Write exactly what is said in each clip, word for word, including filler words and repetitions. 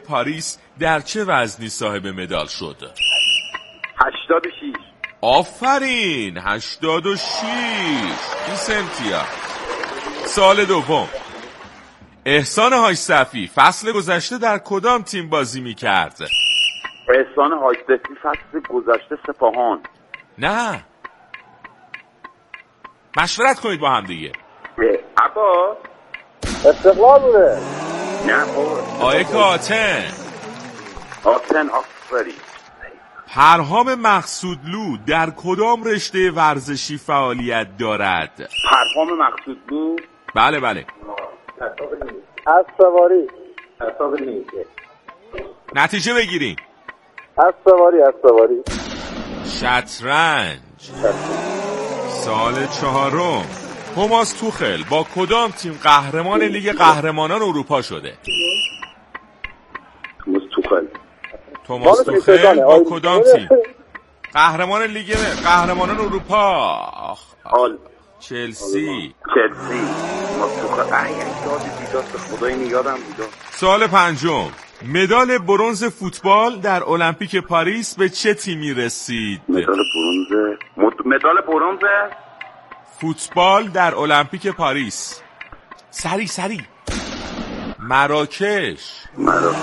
پاریس در چه وزنی صاحب مدال شد؟ هشتاد و شیش. آفرین، هشتاد و شیش. بیست امتیاز. سال دوم. احسان حاج صفی فصل گذشته در کدام تیم بازی میکرد؟ احسان حاج صفی فصل گذشته سپاهان. نه، مشورت کنید با هم دیگه. عباس استقلال بوده. نه بابا، آیک آتن. آتن. آفرین. پرهام مقصودلو در کدام رشته ورزشی فعالیت دارد؟ پرهام مقصودلو. بله بله. اسبواری. اسبواری. نتیجه بگیریم. اسبواری. اسبواری. شطرنج. سال چهارم. توماس توخل با کدام تیم قهرمان لیگ قهرمانان اروپا شده؟ توماس توخل. توماس توخل با کدام تیم قهرمان لیگ قهرمانان اروپا؟ آخ آل چلسی. چلسی. توماس توخل. ای ای دادی دیداست خدای نیادم دیدم. سال پنجم. مدال برنز فوتبال در المپیک پاریس به چه تیمی رسید؟ مدال برنز مد... مدال برنز فوتبال در المپیک پاریس. سری سری. مراکش. مراکش.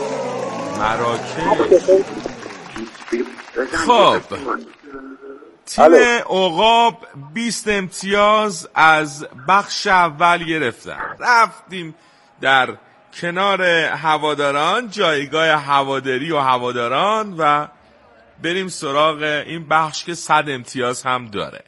مراکش. خب تیم عقاب بیست امتیاز از بخش اول گرفتن. رفتیم در کنار هواداران، جایگاه هواداری و هواداران، و بریم سراغ این بخش که صد امتیاز هم داره.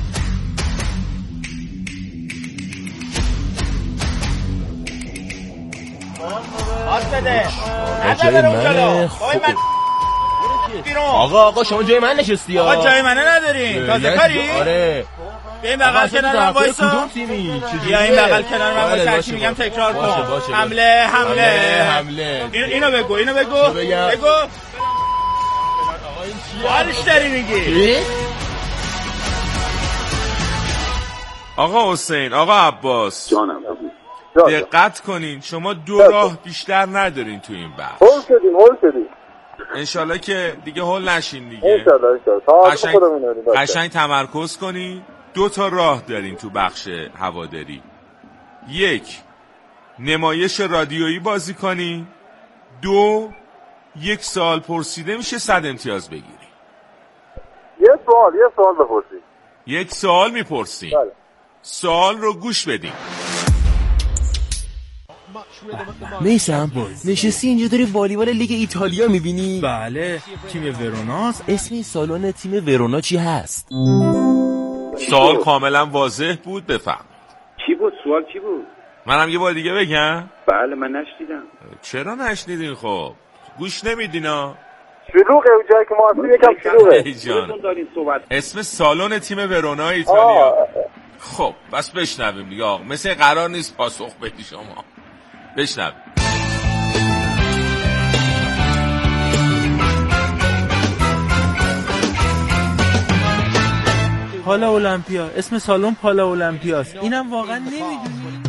جای من خوبه. آقا آقا شما جای من نشستی ها؟ آقا جای منه ندارین؟ تازه کاری؟ آره. به این بغل کنار من وایسا. کدوم تیمی؟ یا این بغل کنار من وایسا. هرچی میگم تکرار کن. حمله حمله حمله. اینو بگو اینو بگو بگو. حالش داری میگی؟ آقا حسین، آقا عباس، جانم دقت کنین، شما دو راه بیشتر ندارین تو این بخش. هول شدیم هول شدیم انشالله که دیگه هول نشین دیگه. انشالله انشالله. قشنگ, قشنگ تمرکز کنین. دو تا راه دارین تو بخش هواداری. یک، نمایش رادیویی بازی کنین. دو، یک سوال پرسیده میشه صد امتیاز بگیری. یه سوال یه سوال بپرسید. یک سوال میپرسین. بله. سوال رو گوش بدین. میسم نشستی اینجا داری والیبال لیگ ایتالیا میبینی؟ بله، تیم وروناست. اسم این سالن تیم ورونا چی هست؟ سوال کاملا واضح بود، بفهم. چی بود سوال چی بود؟ منم یه بار دیگه بگم؟ بله من نشنیدم. چرا نشنیدین؟ خب گوش نمیدینا؟ شلوغه اون جایی که ما هستیم یکم شلوغه. اسم سالن تیم ورونا ایتالیا. خب بس بشنویم دیگه آقا، مثل قرار نیست پاسخ بدی شما. بشنویم. پالا اولمپیا. اسم سالن پالا اولمپیاست. اینم واقعا نمیدونی؟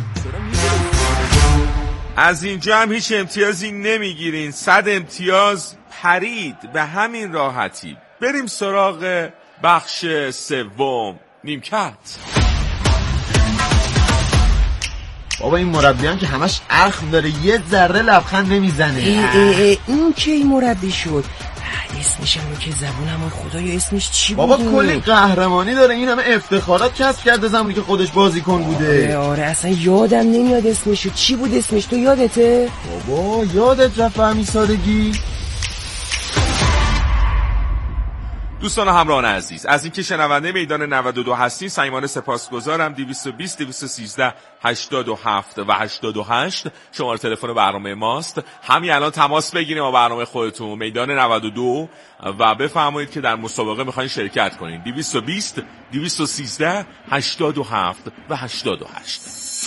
از اینجا هم هیچ امتیازی نمیگیرین. صد امتیاز پرید به همین راحتی. بریم سراغ بخش سوم، نیمکت. بابا این مربیان که همش اخم داره، یه ذره لبخند نمیزنه. ای ای ای این کی مربی شد؟ اسمش هم که زبونم خدایا اسمش چی بود؟ بابا کلی قهرمانی داره، این همه افتخارات کسب کرده زمانی که خودش بازیکن بوده. آره آره اصلا یادم نمیاد اسمش. چی بود اسمش؟ تو یادته؟ بابا یادت رفت همین سادگی؟ دوستان و همراهان عزیز، از اینکه شنونده میدان نود و دو هستین صمیمانه سپاسگزارم. دویست و بیست دویست و سیزده هشتاد و هفت و هشتاد و هشت شماره تلفن برنامه ماست. همین الان تماس بگیرید با برنامه خودتون، میدان نود و دو، و بفرمایید که در مسابقه میخواین شرکت کنین. دویست و بیست دویست و سیزده هشتاد و هفت و هشتاد و هشت.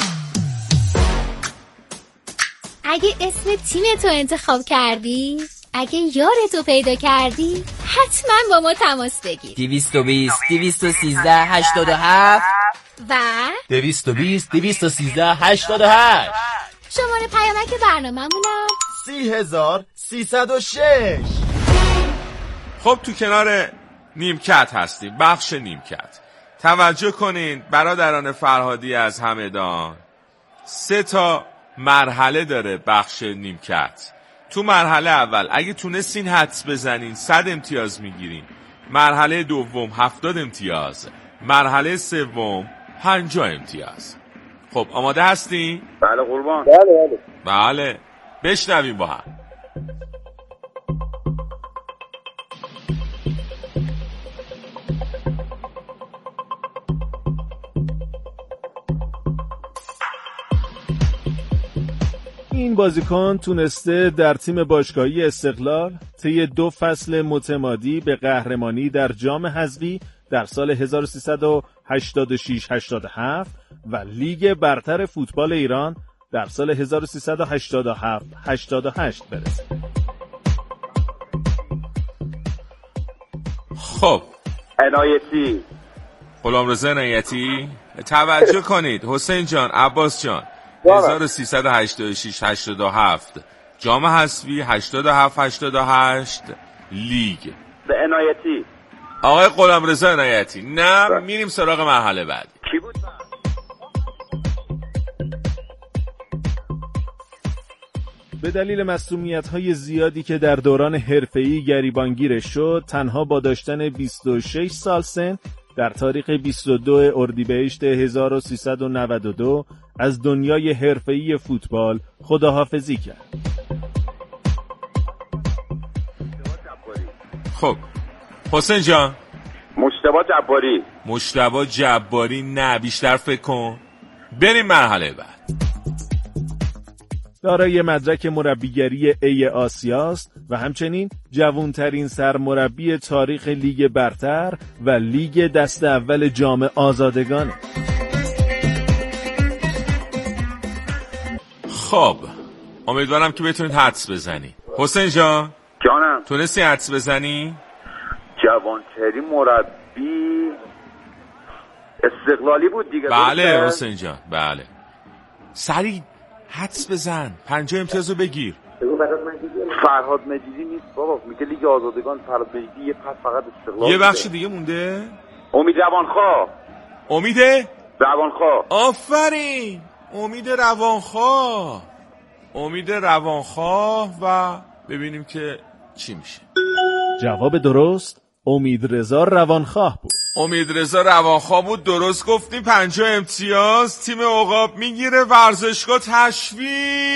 اگه اسم تیمتو انتخاب کردی، اگه یارتو پیدا کردی، حتما با ما تماس بگیر. دویست و بیست دویست و سیزده هشتاد و هفت و دویست و بیست دویست و سیزده هشتاد و هشت. شماره پیامک برنامه‌مونم سی هزار سیصد و شش. خب تو کنار نیمکت هستیم، بخش نیمکت. توجه کنین برادران فرهادی از همدان، سه تا مرحله داره بخش نیمکت. تو مرحله اول اگه تونستین حدس بزنین صد امتیاز میگیرین، مرحله دوم هفتاد امتیاز، مرحله سوم پنجاه امتیاز. خب آماده هستین؟ بله قربان. بله بله بله بشنویم با هم. این بازیکن تونسته در تیم باشگاهی استقلال طی دو فصل متمادی به قهرمانی در جام حذفی در سال هزار و سیصد و هشتاد و شش هشتاد و هفت و لیگ برتر فوتبال ایران در سال هزار و سیصد و هشتاد و هفت هشتاد و هشت برسه. خب عنایتی، غلامرضا عنایتی، توجه کنید حسین جان، عباس جان، هزار و سیصد و هشتاد و شش هشتاد و هفت جام حذفی، هشتاد و هفت هشتاد و هشت لیگ. به عنایتی. آقای غلامرضا عنایتی. نه میریم سراغ مرحله بعدی. کی بود؟ به دلیل مسئولیت‌های زیادی که در دوران حرفه‌ای گریبانگیرش شد، تنها با داشتن بیست و شش سال سن در تاریخ بیست و دو اردیبهشت هزار و سیصد و نود و دو از دنیای حرفه‌ای فوتبال خداحافظی کرد. خب حسین جان. مجتبی جباری. مجتبی جباری. نه بیشتر فکر کن. بریم مرحله بعد. دارای مدرک مربیگری ای آسیاست و همچنین جوانترین سرمربی تاریخ لیگ برتر و لیگ دست اول جام آزادگانه. خب امیدوارم که بتونید حدس بزنی. حسین جان جانم. تونستی حدس بزنی؟ جوانترین مربی استقلالی بود دیگه. بله حسین جان بله. سریع حدس بزن، پنجاه امتیازو بگیر. فرهاد مجیدی نیست بابا، میگه لیگ آزادگان. فرهاد مجیدی یه پس فقط استقلال. یه بخش دیگه مونده. امید روانخواه. امید روانخواه. آفرین، امید روانخواه. امید روانخواه و ببینیم که چی میشه. جواب درست امیدرضا روانخواه بود. امیدرضا روانخواه بود، درست گفتیم. پنجاه امتیاز تیم عقاب میگیره. ورزشگاه تشویق.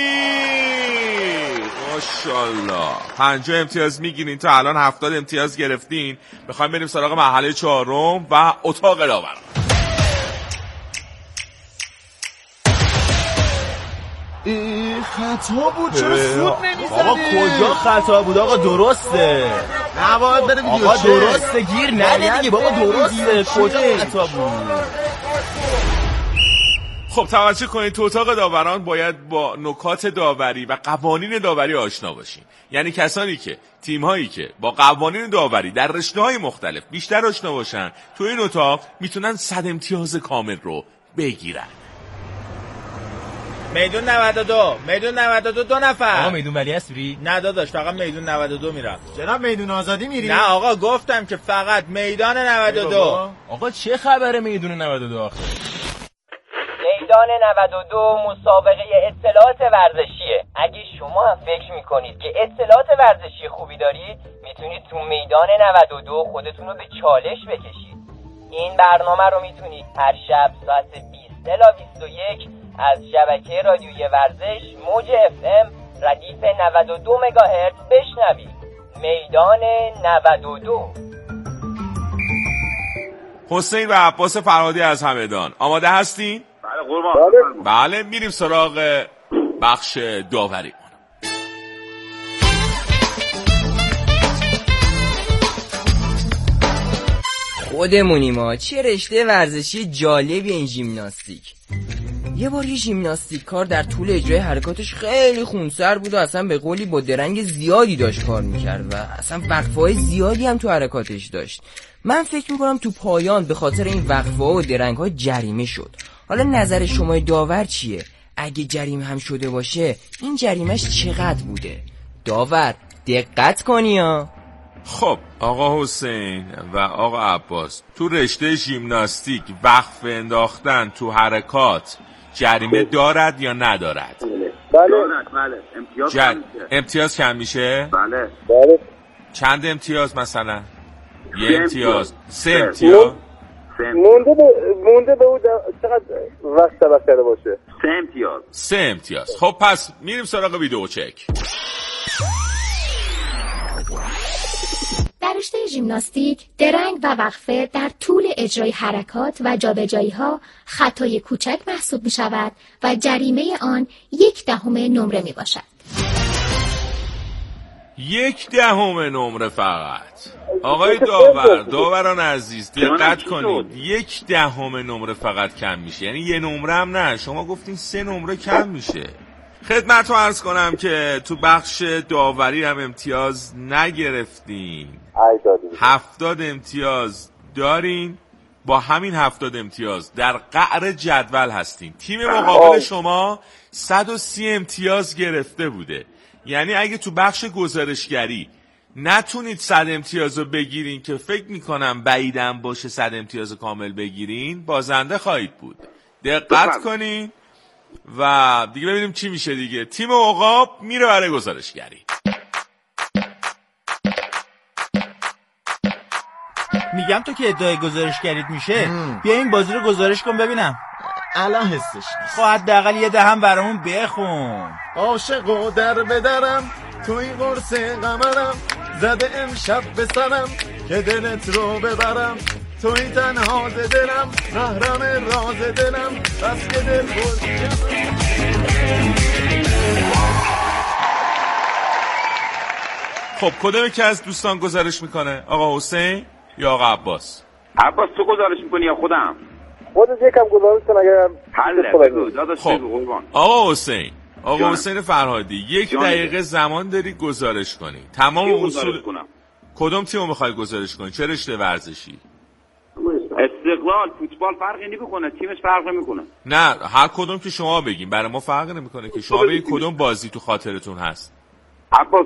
ماشاءالله پنجاه امتیاز میگیرین. تا الان هفتاد امتیاز گرفتین. میخوایم بریم سراغ مرحله چهارم و اتاق داور. خطا بود، چرا سود نمیزنی؟ آقا کجا خطا بود؟ آقا درسته. نباید بره ویدیو. آقا درسته، گیر نده دیگه بابا. درسته، کجا خطا بود؟ خب توجه کنید، تو اتاق داوران باید با نکات داوری و قوانین داوری آشنا باشین. یعنی کسانی که تیم‌هایی که با قوانین داوری در رشته‌های مختلف بیشتر آشنا باشن تو این اتاق میتونن صد امتیاز کامل رو بگیرن. میدون نود و دو میدون نود و دو دو نفر. آقا میدون ولی اسری؟ نه داداش، فقط میدون نود و دو میرم. جناب میدون آزادی میری؟ نه آقا، گفتم که فقط میدان نود و دو. آقا چه خبره میدون نود و دو آخه؟ میدان نود و دو مسابقه اطلاعات ورزشیه. اگه شما هم فکر میکنید که اطلاعات ورزشی خوبی دارید، میتونید تو میدان نود و دو خودتون رو به چالش بکشید. این برنامه رو میتونید هر شب ساعت بیست الی بیست و یک از شبکه رادیویی ورزش موج اف ام ردیف نود و دو مگاهرتز بشنوید. میدان نود و دو. حسین و عباس فرهادی از همدان آماده هستین؟ بله قربان. بله میریم سراغ بخش داوری. خودمونی ما. چه رشته ورزشی جالبی این ژیمناستیک. یه بار یه ژیمناستیک کار در طول اجرای حرکاتش خیلی خونسر بود و اصلا به قولی با درنگ زیادی داشت کار میکرد و اصلا وقفه‌های زیادی هم تو حرکاتش داشت. من فکر میکنم تو پایان به خاطر این وقفه‌ها و درنگ‌ها جریمه شد. حالا نظر شما داور چیه؟ اگه جریمه هم شده باشه این جریمهش چقدر بوده؟ داور دقت کنی ها. خب آقا حسین و آقا عباس، تو رشته ژیمناستیک وقف انداختن تو حرکات جریمه دارد یا ندارد؟ بله بله. امتیاز جر... کم میشه. امتیاز کم میشه؟ بله بله. چند امتیاز مثلا؟ یه سه امتیاز، سه سه. امتیاز. مونده به مونده به او چقدر وقت تلف کرده باشه؟ سه امتیاز. سه امتیاز. خب پس میریم سراغ ویدیو چک. در رشته ژیمناستیک درنگ و وقفه در طول اجرای حرکات و جابجایی‌ها خطای کوچک محسوب می‌شود و جریمه آن یک دهم نمره میباشد. یک دهم نمره فقط. آقای داور، داوران عزیز دقت کنید، یک دهم نمره فقط کم میشه، یعنی یه نمره هم نه، شما گفتین سه نمره کم میشه. خدمت رو عرض کنم که تو بخش داوری هم امتیاز نگرفتین، هفتاد امتیاز دارین، با همین هفتاد امتیاز در قعر جدول هستین. تیم مقابل شما صد و سی امتیاز گرفته بوده، یعنی اگه تو بخش گزارشگری نتونید صد امتیاز رو بگیرین که فکر میکنم بعیدم باشه صد امتیاز کامل بگیرین، بازنده خواهید بود. دقت کنین و دیگه ببینیم چی میشه دیگه. تیم عقاب میره برای گزارشگری. میگم تو که ادعای گزارشگریت میشه بیا این بازی رو گزارش کن ببینم. الان حسش نیست. خب حداقل یه دهم برامون بخون. عاشق و در بدرم تو این قرص قمرم، زده امشب به سرم که دلت رو ببرم، توی تنها دلم محرم راز دلم، بس که دل بود. خب کدوم که از دوستان گزارش میکنه؟ آقا حسین یا آقا عباس؟ عباس تو گزارش میکنی یا خودم؟ خودت یکم گزارش کن اگر حله. بگو داداش خب بگو قربان. آقا حسین، آقا جانم. حسین فرهادی یک جانم. دقیقه زمان داری گزارش کنی. تمام کی اصول گزارش کنم؟ کدوم تیمو میخوای گزارش کنی؟ چه رشته ورزشی؟ استقلال. فوتبال فرقی نمیکنه، تیمش فرق نمیکنه. نه هر کدوم که شما بگین، برای ما فرق نمیکنه که شما بگین کدوم بازی تو خاطرتون هست. عباس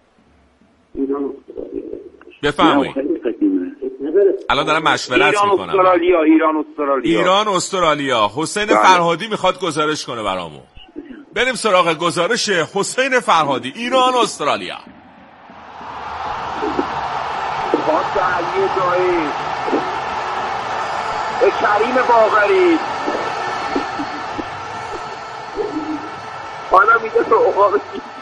بفرمایید. الان دارم مشورت ایران میکنم. استرالیا ایران استرالیا ایران استرالیا. حسین فرهادی میخواد گزارش کنه برامون. بریم سراغ گزارش حسین فرهادی. ایران استرالیا. پاس علی جایی به کریم باقری، حالا میگه تو عقاب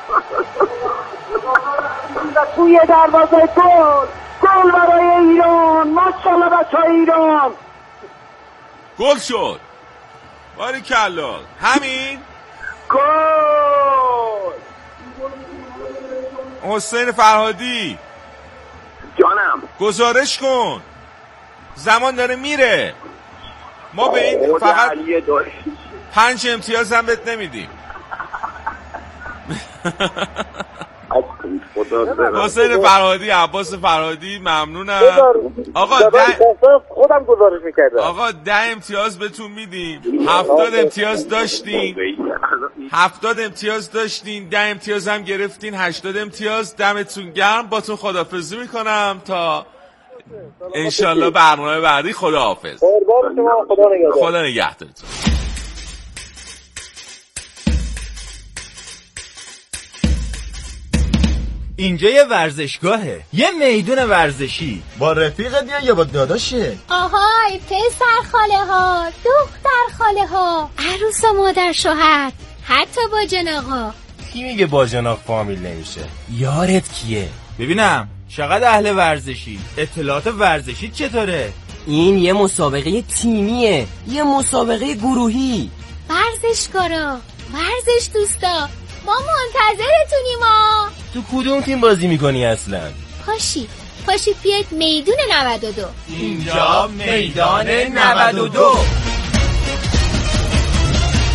توی دروازه گل گل برای ایران. ماشاءالله بچه‌های ایران. گل شد. باریکلا. همین گل. حسین فرهادی جانم گزارش کن، زمان داره میره. ما به این فقط پنج امتیاز هم بهت نمیدیم. حسین فرهادی، عباس فرهادی ممنونم. آقا ده خودم گزارش میکردم. آقا ده امتیاز بهتون میدیم. هفتاد امتیاز داشتین هفتاد امتیاز داشتین ده امتیاز هم گرفتین، هشتاد امتیاز. دمتون گرم. باتون خداحافظی میکنم تا انشالله برنامه بعدی. خداحافظ. خدا نگهدارتون. اینجا یه ورزشگاهه، یه میدون ورزشی. با رفیقت یا یا با داداشه؟ آهای پسر خاله ها، دختر خاله ها، عروس و مادر شوهر، حتی با جناقا. کی میگه با جناق فامیل نمیشه؟ یارت کیه؟ ببینم چقدر اهل ورزشی، اطلاعات ورزشی چطوره؟ این یه مسابقه تیمیه، یه مسابقه گروهی. ورزشکارا، ورزش دوستا، ما منتظرتونیم ها. تو کدوم تیم بازی میکنی اصلا؟ پاشید پاشید بیاید میدون نود و دو. اینجا میدان نود و دو.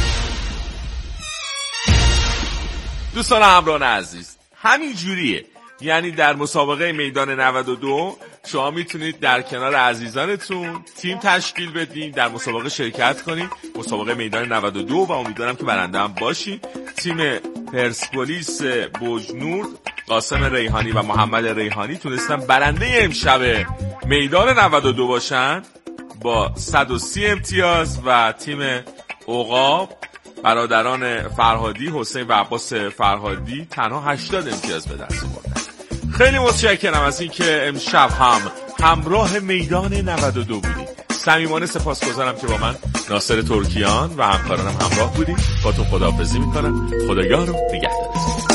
دوستان همراهان عزیز، همین جوریه. یعنی در مسابقه میدان نود و دو شما میتونید در کنار عزیزانتون تیم تشکیل بدین، در مسابقه شرکت کنید، مسابقه میدان نود و دو، و امیدوارم که برنده هم باشین. تیم پرسپولیس بوجنور، قاسم ریحانی و محمد ریحانی تونستن برنده امشب میدان نود و دو باشن با صد و سی امتیاز، و تیم عقاب برادران فرهادی، حسین و عباس فرهادی تنها هشتاد امتیاز به دست آوردن. خیلی متشکرم از این که امشب هم همراه میدان نود و دو بودید. صمیمانه سپاسگزارم که با من ناصر ترکیان و همکارانم همراه بودید. با تو خداحافظی میکنم. خداگاه رو نگهدارتون.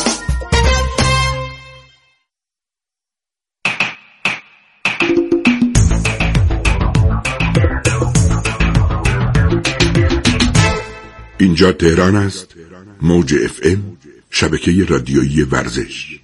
اینجا تهران است. موج اف ام، شبکه رادیویی ورزش.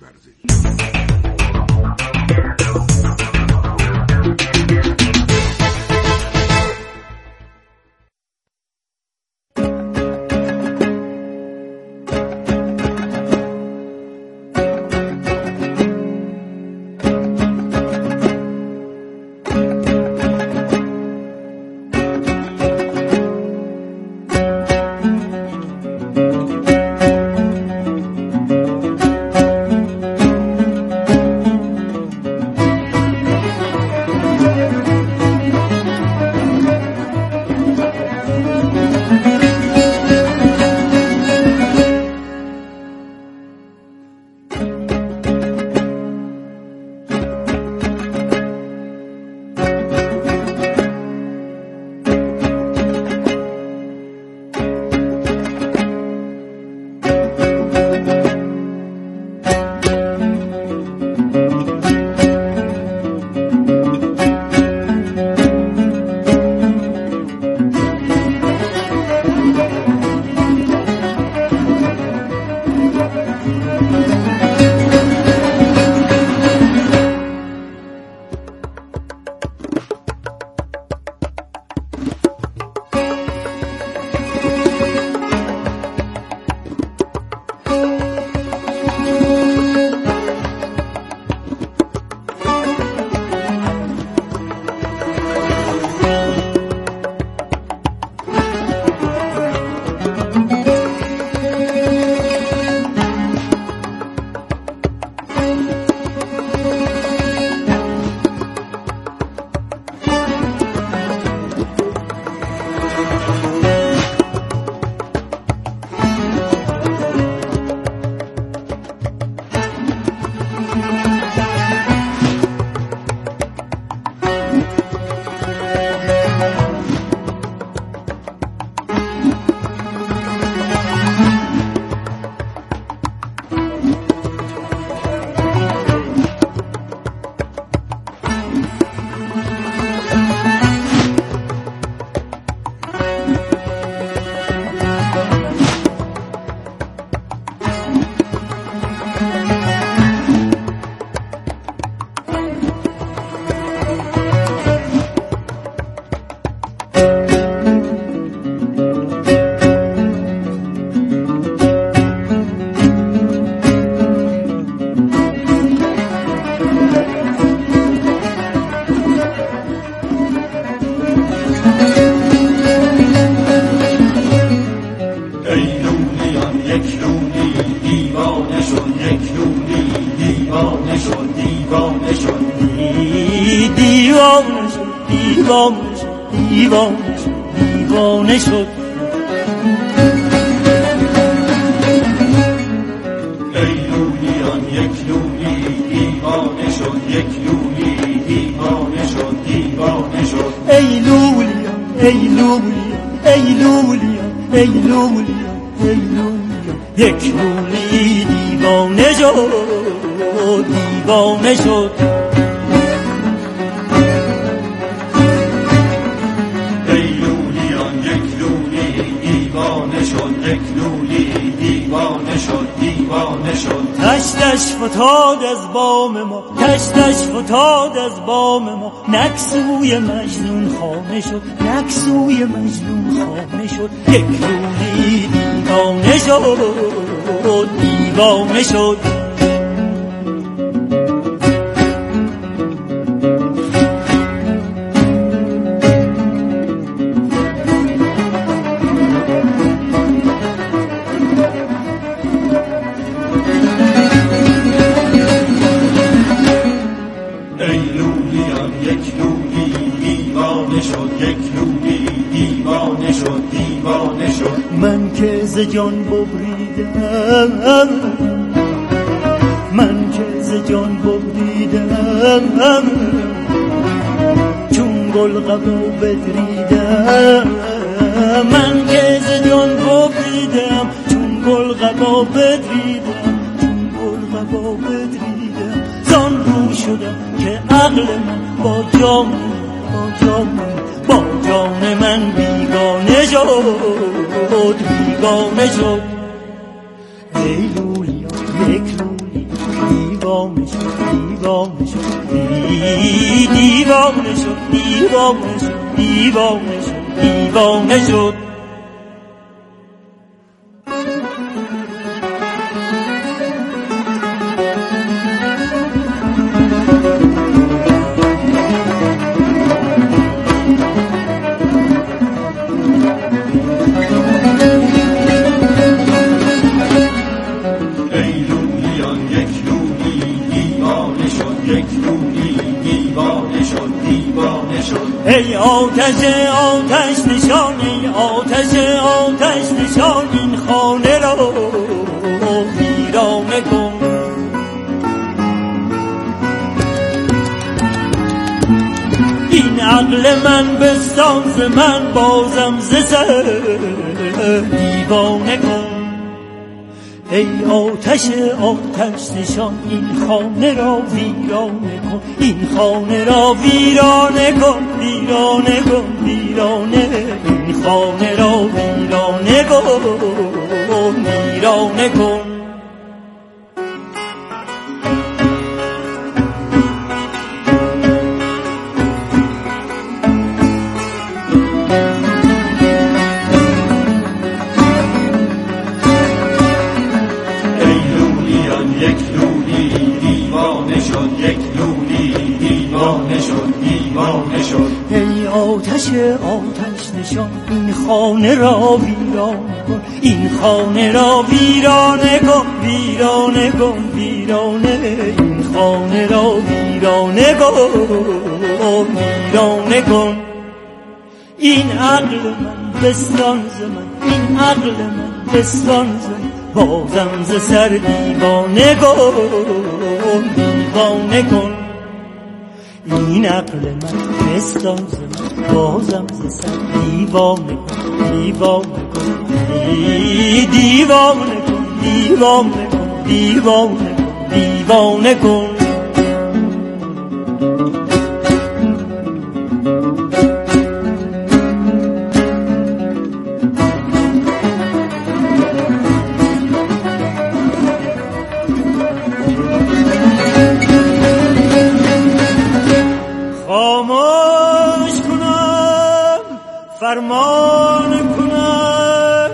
دیوانه شد ای لولیان یک لولی دیوانه شد یک لولی دیوانه شد دیوانه شد ای لولیان ای لولیان ای لولیان ای لولیان ای لولیان یک لولی دیوانه شد دیوانه شد تشتش فتاد از بام ما تشتش فتاد از بام ما نکسوی مجنون خانه شد نکسوی مجنون خانه شد یک لولی دیوانه شد دیوانه شد ز جان ببریدم، من که ز جان ببریدم، چون گل قبا بدریدم، من که ز جان ببریدم، چون گل قبا بدریدم، چون گل قبا بدریدم، زان رو شدم که عقل من با جان با جان با جان من بیگانه شد، بیگانه شد. ای لولیا یک لولی دیوانه شد، دیوانه شد، دیوانه شد، دیوانه شد، دیوانه شد، دیوانه شد. ای آتش آتش نشان، ای آتش آتش نشان، این خانه را ویرانه کن. این عقل من بستان ز من بازم ز سر دیوانه کن. ای آتش آتش نشان، این خانه را ویرانه کن، این خانه را ویرانه کن، ویرانه کن، ویرانه، این خانه را ویرانه کن، ویرانه کن. ای آتش آتش نشان، این خانه را ویرانه کن، این خانه را ویرانه کن، ویرانه کن، ویرانه، این خانه را ویرانه کن، ویرانه کن. این عقل من بستان ز من، این عقل من بستان ز من، بازم ز سر دیوانه کن، دیوانه کن. این عقل من بستان ز من، بازم ز سر دیوانه کن، دیوانه کن، دیوانه کن، دیوانه کن، دیوانه کن، دیوانه کن. فرمان کنم،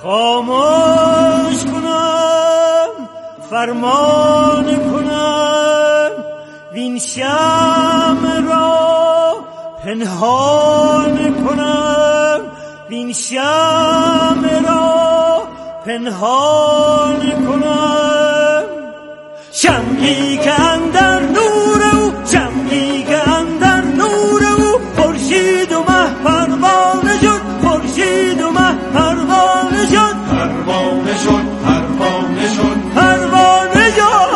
خاموش کنم، فرمان کنم، وین شمع را پنهان کنم، وین شمع را پنهان کنم. شمعی که اندر نور او، شمعی که اندر نور او، خورشید و مه پروانه شد، خورشید و مه پروانه شد، پروانه شد، پروانه شد، پروانه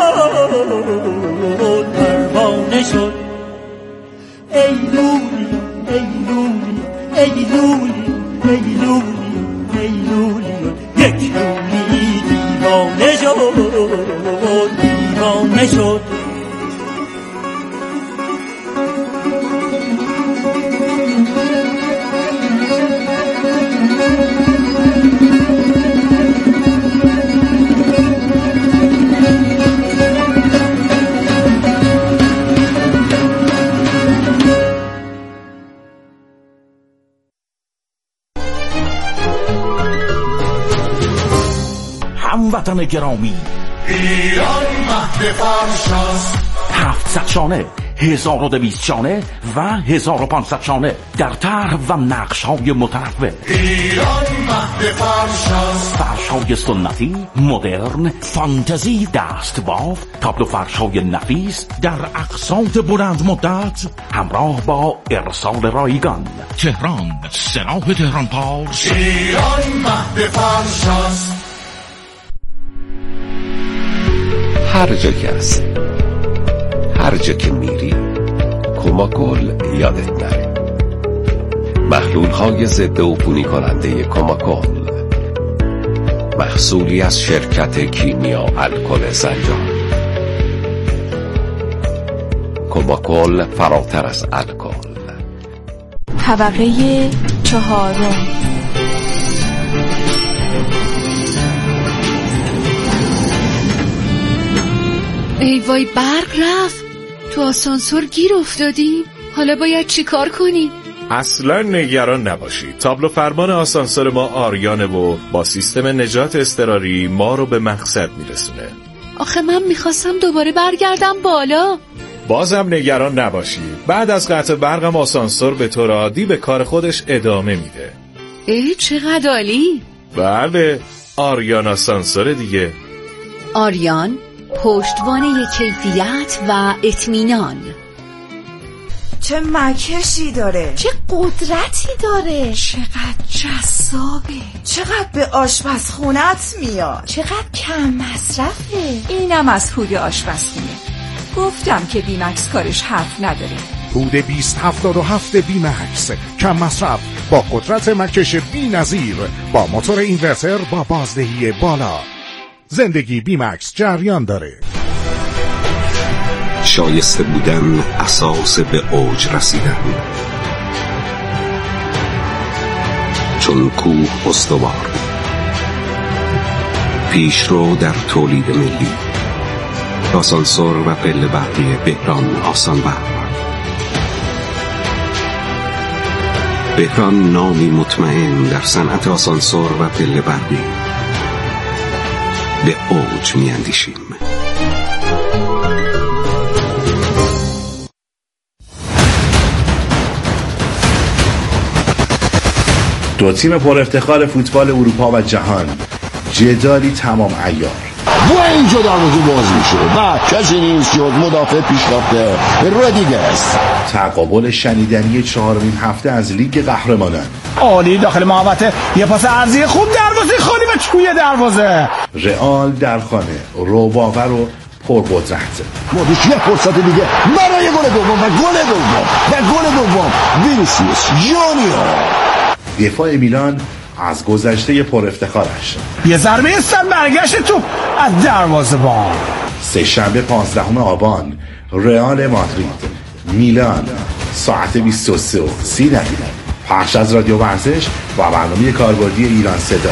شد، پروانه شد. ای لولی ای لولی ای لولی ای لولی ای لولی، یک لولی دیوانه شد، دیوانه شد. هموطن گرامی، ایران مهد فرشاست، هفت شانه هزار و دویست شانه و هزار و پانصد شانه در طرح و نقش‌های متنوع. ایران مهد فرشاست، فرش‌های سنتی، مدرن، فانتزی، دستبافت، تابلو فرش‌های نفیس در اقساط بلند مدت همراه با ارسال رایگان. تهران، سراح تهران پارس. ایران مهد فرشاست. هر جا که هست، هر جا که میری، کوماکول یادت نره. محلول های ضد عفونی کننده کوماکول، محصولی از شرکت کیمیا الکل زنجان. کوماکول فراتر از الکل. طبقه چهارم. ای وای، برق رفت. تو آسانسور گیر افتادیم. حالا باید چی کار کنیم؟ اصلا نگران نباشید. تابلو فرمان آسانسور ما آریانه و با سیستم نجات اضطراری ما رو به مقصد میرسونه. آخه من میخواستم دوباره برگردم بالا. بازم نگران نباشید. بعد از قطع برقم آسانسور به طور عادی به کار خودش ادامه میده. ای چقدر عالی. بله، آریان آسانسور دیگه. آریان، پشتوانه کیفیت و اطمینان. چه مکشی داره، چه قدرتی داره، چقدر جذابه، چقدر به آشپزخونت میاد، چقدر کم مصرفه. اینم از هود آشپزخونه. گفتم که بیمکس کارش حرف نداره. هود بیست هفتاد و هفت بیمکس، کم مصرف با قدرت مکش بی نظیر، با موتور اینورتر با بازدهی بالا. زندگی بیمکس جریان داره. شایسته بودن اساس به اوج رسیدن. چون کوه استوار، پیشرو در تولید ملی. آسانسور و پله برقی بهران آسان برق. بهران نامی مطمئن در صنعت آسانسور و پله برقی. به اوج می اندیشیم. دو تیم پر افتخار فوتبال اروپا و جهان، جدالی تمام عیار. و اینجا دروازه باز میشه و کسی نیست جز مدافع پیشرفته رودیگرز. تقابل شنیدنی چهارمین هفته از لیگ قهرمانان. عالی، داخل محوطه یه پاس عرضی خوب، دروازه خالی و توی دروازه. رئال در خانه، روباور و پرقدرت. مودریچ یه فرصت دیگه برای گل دوم و گل دوم و گل دوم وینیسیوس جونیور. دفاع میلان از گذشته پر افتخارش. یه ضربه استن برگشت تو از دروازه‌بان. سه شنبه پانزدهم آبان، رئال مادرید میلان، ساعت بیست و سه و سی دقیقه. پخش از رادیو ورزش و برنامه کاربردی ایران صدا.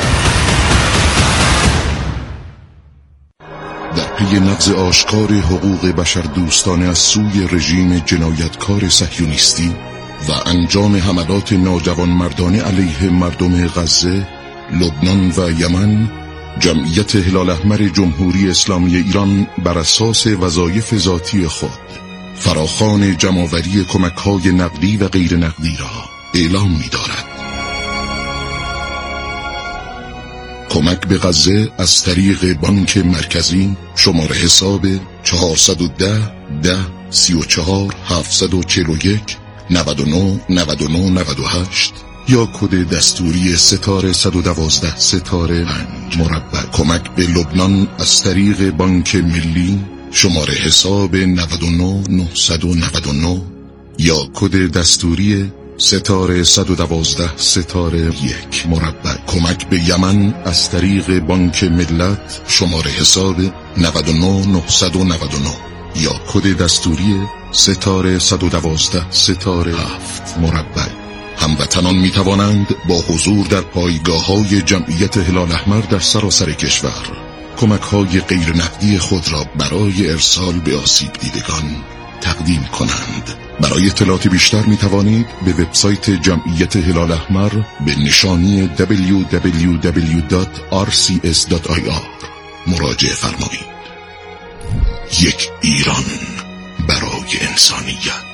در پی نقض آشکار حقوق بشر دوستانه از سوی رژیم جنایتکار صهیونیستی و انجام حملات ناجوانمردانه علیه مردم غزه، لبنان و یمن، جمعیت هلال احمر جمهوری اسلامی ایران بر اساس وظایف ذاتی خود فراخوان جمع‌آوری کمک‌های نقدی و غیر نقدی را اعلام می‌دارد. کمک به غزه از طریق بانک مرکزی، شماره حساب چهارصد و ده ده سی و چهار هفتصد و چهل و یک نود و نه نود و نه نود و هشت یا کد دستوری ستاره صد و دوازده ستاره پنج مربع. کمک به لبنان از طریق بانک ملی، شماره حساب نود و نه نهصد و نود و نه یا کد دستوری ستاره صد و دوازده ستاره یک مربع. کمک به یمن از طریق بانک ملت، شماره حساب نود و نه نهصد و نود و نه یا کد دستوری ستاره صد و دوازده ستاره هفت مربع. هموطنان می توانند با حضور در پایگاه‌های جمعیت هلال احمر در سراسر کشور کمک‌های غیر نقدی خود را برای ارسال به آسیب دیدگان تقدیم کنند. برای اطلاعات بیشتر می توانید به وبسایت جمعیت هلال احمر به نشانی دبلیو دبلیو دبلیو دات آر سی اس دات آی آر مراجعه فرمایید. یک ایران برای انسانیت.